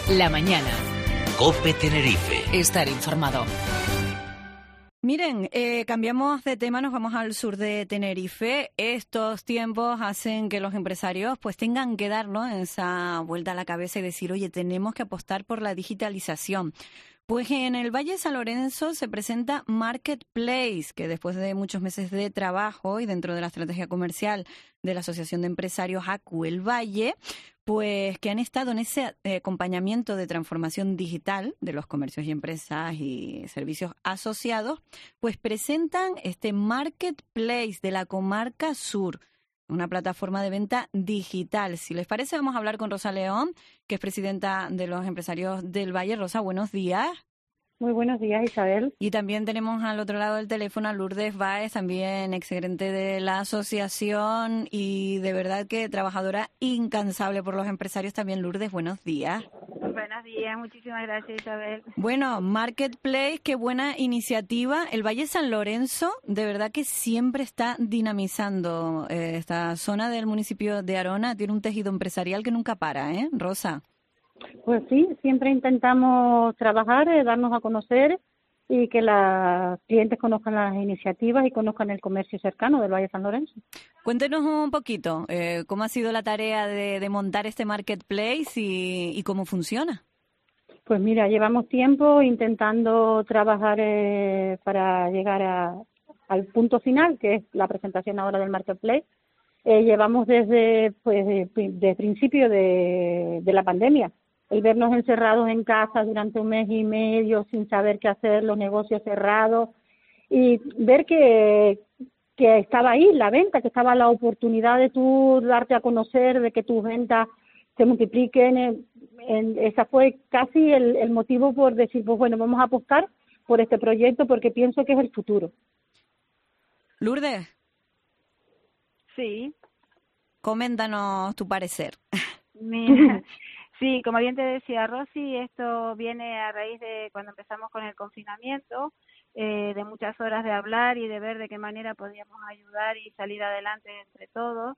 La mañana. COPE Tenerife. Estar informado. Miren, cambiamos de tema, nos vamos al sur de Tenerife. Estos tiempos hacen que los empresarios pues tengan que dar, ¿no?, esa vuelta a la cabeza y decir, oye, tenemos que apostar por la digitalización. Pues en el Valle de San Lorenzo se presenta Marketplace, que después de muchos meses de trabajo y dentro de la estrategia comercial de la Asociación de Empresarios ACU El Valle, pues que han estado en ese acompañamiento de transformación digital de los comercios y empresas y servicios asociados, pues presentan este Marketplace de la comarca sur, una plataforma de venta digital. Si les parece, vamos a hablar con Rosa León, que es presidenta de los empresarios del Valle. Rosa, buenos días. Muy buenos días, Isabel. Y también tenemos al otro lado del teléfono a Lourdes Báez, también exgerente de la asociación y de verdad que trabajadora incansable por los empresarios. También, Lourdes, buenos días. Buenos días, muchísimas gracias, Isabel. Bueno, Marketplace, qué buena iniciativa. El Valle San Lorenzo, de verdad que siempre está dinamizando esta zona del municipio de Arona. Tiene un tejido empresarial que nunca para, ¿eh, Rosa? Pues sí, siempre intentamos trabajar, darnos a conocer y que los clientes conozcan las iniciativas y conozcan el comercio cercano del Valle de San Lorenzo. Cuéntenos un poquito cómo ha sido la tarea de montar este Marketplace y cómo funciona. Pues mira, llevamos tiempo intentando trabajar para llegar al punto final, que es la presentación ahora del Marketplace. Llevamos desde principio de la pandemia. El vernos encerrados en casa durante un mes y medio sin saber qué hacer, los negocios cerrados y ver que estaba ahí la venta, que estaba la oportunidad de tú darte a conocer, de que tus ventas se multipliquen. Esa fue casi el motivo por decir, pues bueno, vamos a apostar por este proyecto porque pienso que es el futuro. Lourdes. Sí. Coméntanos tu parecer. Mira, sí, como bien te decía Rosy, esto viene a raíz de cuando empezamos con el confinamiento, de muchas horas de hablar y de ver de qué manera podíamos ayudar y salir adelante entre todos.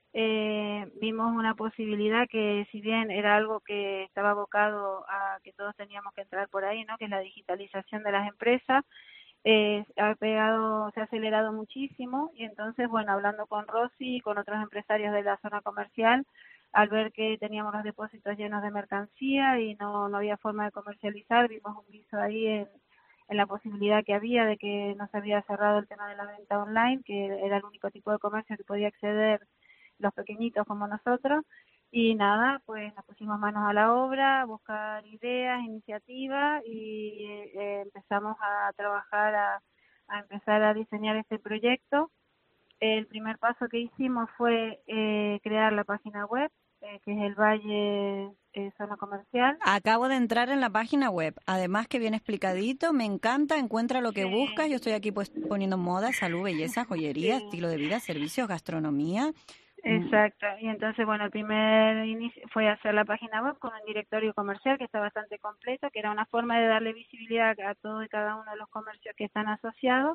Vimos una posibilidad que, si bien era algo que estaba abocado a que todos teníamos que entrar por ahí, ¿no?, que es la digitalización de las empresas, se ha acelerado muchísimo y entonces, bueno, hablando con Rosy y con otros empresarios de la zona comercial, al ver que teníamos los depósitos llenos de mercancía y no había forma de comercializar, vimos un viso ahí en la posibilidad que había de que no se había cerrado el tema de la venta online, que era el único tipo de comercio que podía acceder los pequeñitos como nosotros. Y nada, pues nos pusimos manos a la obra, a buscar ideas, iniciativas y empezamos a trabajar, a empezar a diseñar este proyecto. El primer paso que hicimos fue crear la página web, que es el Valle Zona Comercial. Acabo de entrar en la página web, además que bien explicadito, me encanta, encuentra lo que buscas. Yo estoy aquí pues poniendo moda, salud, belleza, joyería, estilo de vida, servicios, gastronomía. Exacto, y entonces, bueno, el primer inicio fue hacer la página web con un directorio comercial que está bastante completo, que era una forma de darle visibilidad a todo y cada uno de los comercios que están asociados.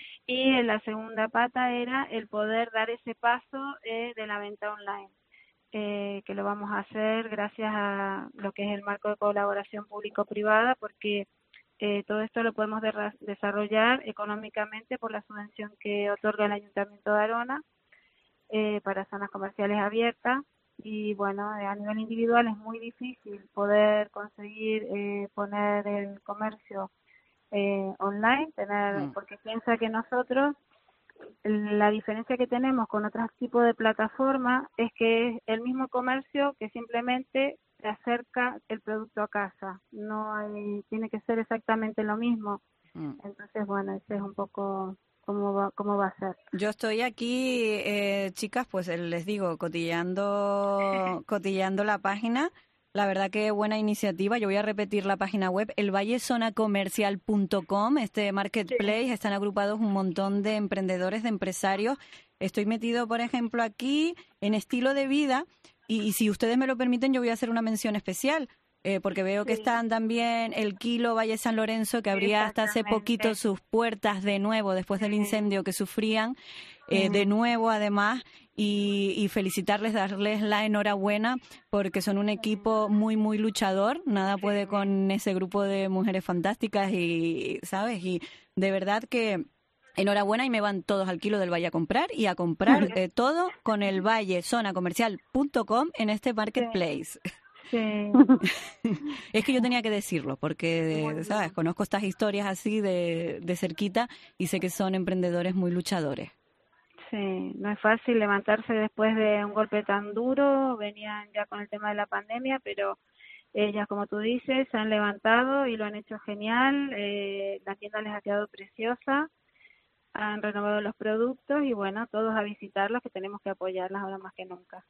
Y la segunda pata era el poder dar ese paso de la venta online, que lo vamos a hacer gracias a lo que es el marco de colaboración público-privada, porque todo esto lo podemos desarrollar económicamente por la subvención que otorga el Ayuntamiento de Arona, para zonas comerciales abiertas. Y bueno, a nivel individual es muy difícil poder conseguir poner el comercio online, porque piensa que nosotros, la diferencia que tenemos con otros tipos de plataformas es que es el mismo comercio que simplemente te acerca el producto a casa, tiene que ser exactamente lo mismo. Entonces, bueno, ese es un poco cómo va a ser. Yo estoy aquí, chicas, pues les digo, cotilleando la página. La verdad que buena iniciativa. Yo voy a repetir la página web, elvallezonacomercial.com. Este Marketplace, sí. Están agrupados un montón de emprendedores, de empresarios. Estoy metido, por ejemplo, aquí en estilo de vida y si ustedes me lo permiten, yo voy a hacer una mención especial. Porque veo que están también el Kilo Valle San Lorenzo, que abría hasta hace poquito sus puertas de nuevo después del incendio que sufrían, de nuevo además, y felicitarles, darles la enhorabuena porque son un equipo muy, muy luchador. Nada puede con ese grupo de mujeres fantásticas y, ¿sabes? Y de verdad que enhorabuena, y me van todos al Kilo del Valle a comprar y a comprar todo con el vallezonacomercial.com en este marketplace. Sí. Es que yo tenía que decirlo porque, ¿sabes? Conozco estas historias así de cerquita y sé que son emprendedores muy luchadores. Sí, no es fácil levantarse después de un golpe tan duro. Venían ya con el tema de la pandemia, pero ellas, como tú dices, se han levantado y lo han hecho genial. La tienda les ha quedado preciosa. Han renovado los productos y bueno, todos a visitarlos, que tenemos que apoyarlas ahora más que nunca.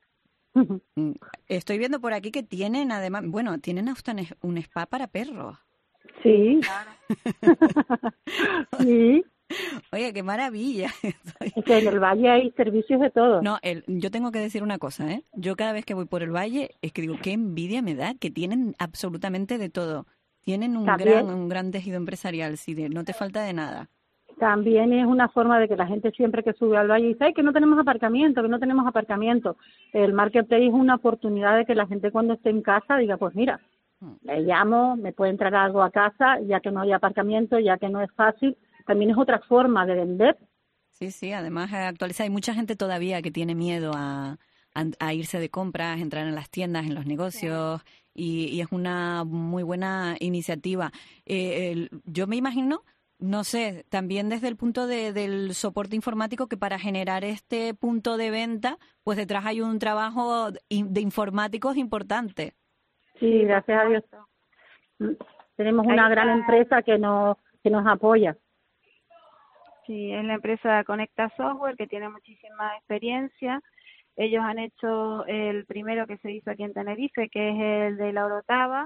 Estoy viendo por aquí que tienen además, bueno, tienen hasta un spa para perros. Sí. Claro. Sí. Oye, qué maravilla. Es que en el Valle hay servicios de todo. No, yo tengo que decir una cosa, ¿eh? Yo cada vez que voy por el Valle es que digo, qué envidia me da, que tienen absolutamente de todo. Tienen un gran tejido empresarial, sí, no te falta de nada. También es una forma de que la gente siempre que sube al Valle dice, ¡ay, que no tenemos aparcamiento, que no tenemos aparcamiento! El Marketplace es una oportunidad de que la gente cuando esté en casa diga, pues mira, le llamo, me puede entrar algo a casa, ya que no hay aparcamiento, ya que no es fácil. También es otra forma de vender. Sí, además actualiza. Hay mucha gente todavía que tiene miedo a irse de compras, entrar en las tiendas, en los negocios, y es una muy buena iniciativa. Yo me imagino, no sé, también desde el punto del soporte informático, que para generar este punto de venta, pues detrás hay un trabajo de informáticos importante. Sí, gracias a Dios. Tenemos una gran empresa que nos apoya. Sí, es la empresa Conecta Software, que tiene muchísima experiencia. Ellos han hecho el primero que se hizo aquí en Tenerife, que es el de la Orotava.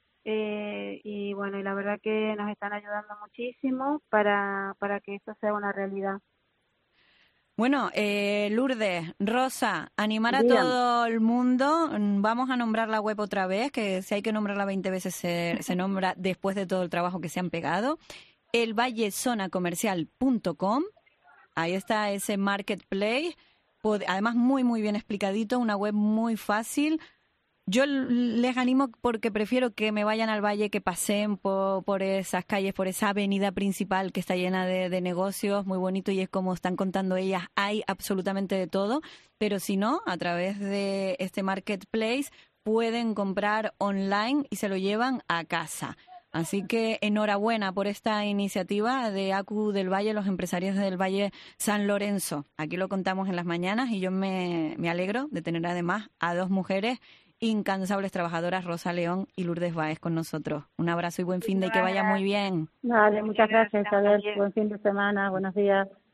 Y bueno, y la verdad que nos están ayudando muchísimo para que esto sea una realidad. Bueno, Lourdes, Rosa, animar a todo el mundo. Vamos a nombrar la web otra vez, que si hay que nombrarla 20 veces se nombra después de todo el trabajo que se han pegado. Elvallezonacomercial.com, ahí está ese marketplace, además muy, muy bien explicadito, una web muy fácil. Yo les animo porque prefiero que me vayan al Valle, que paseen por esas calles, por esa avenida principal que está llena de negocios, muy bonito, y es como están contando ellas, hay absolutamente de todo, pero si no, a través de este marketplace pueden comprar online y se lo llevan a casa. Así que enhorabuena por esta iniciativa de ACU del Valle, los empresarios del Valle San Lorenzo. Aquí lo contamos en las mañanas y yo me alegro de tener además a dos mujeres incansables trabajadoras, Rosa León y Lourdes Báez, con nosotros. Un abrazo y buen fin de, y que vaya muy bien. Vale, muchas gracias, Isabel. Buen fin de semana, buenos días.